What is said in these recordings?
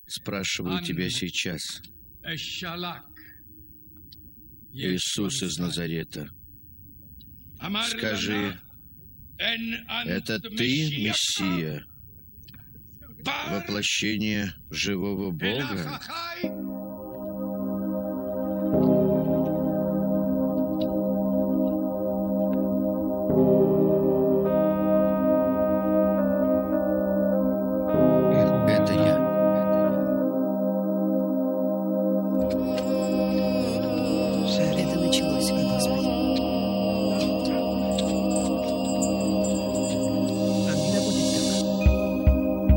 Спрашиваю тебя сейчас, Иисус из Назарета, скажи, это ты Мессия, воплощение живого Бога? Это я. Это началось, Господи. Да будет так.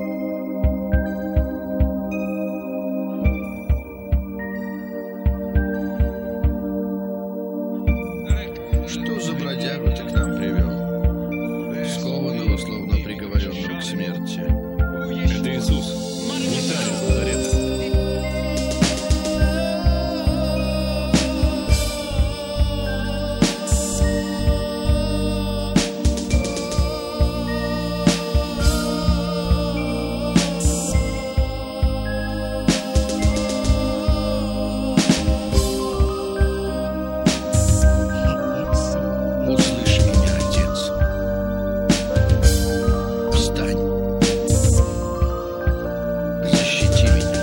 Что за бродягу ты к нам привел? Скованного, словно приговоренного к смерти. Это Иисус, Виталий из Назарета. Услышь меня, Отец. Встань. Защити меня.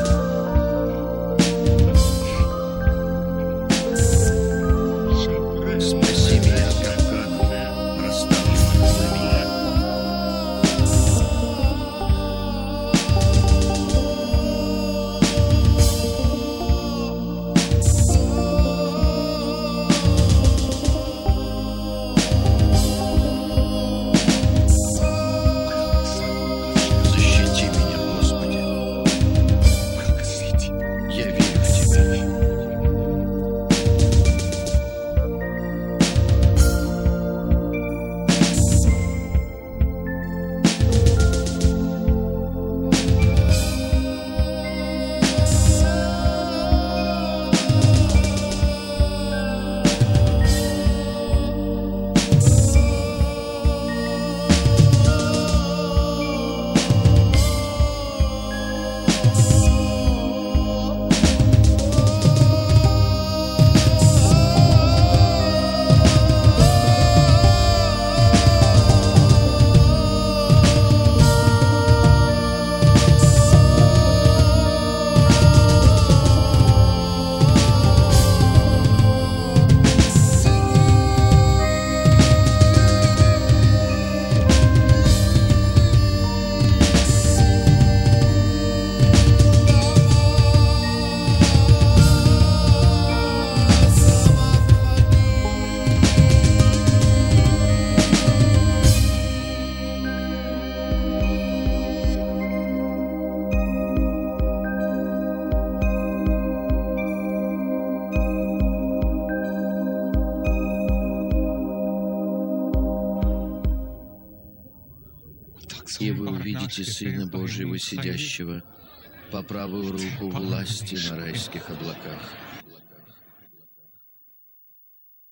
Спаси меня от капкана, расставленного для меня. Защити меня, Господи. Я верю в Тебя. И вы увидите Сына Божьего, сидящего по правую руку власти на райских облаках.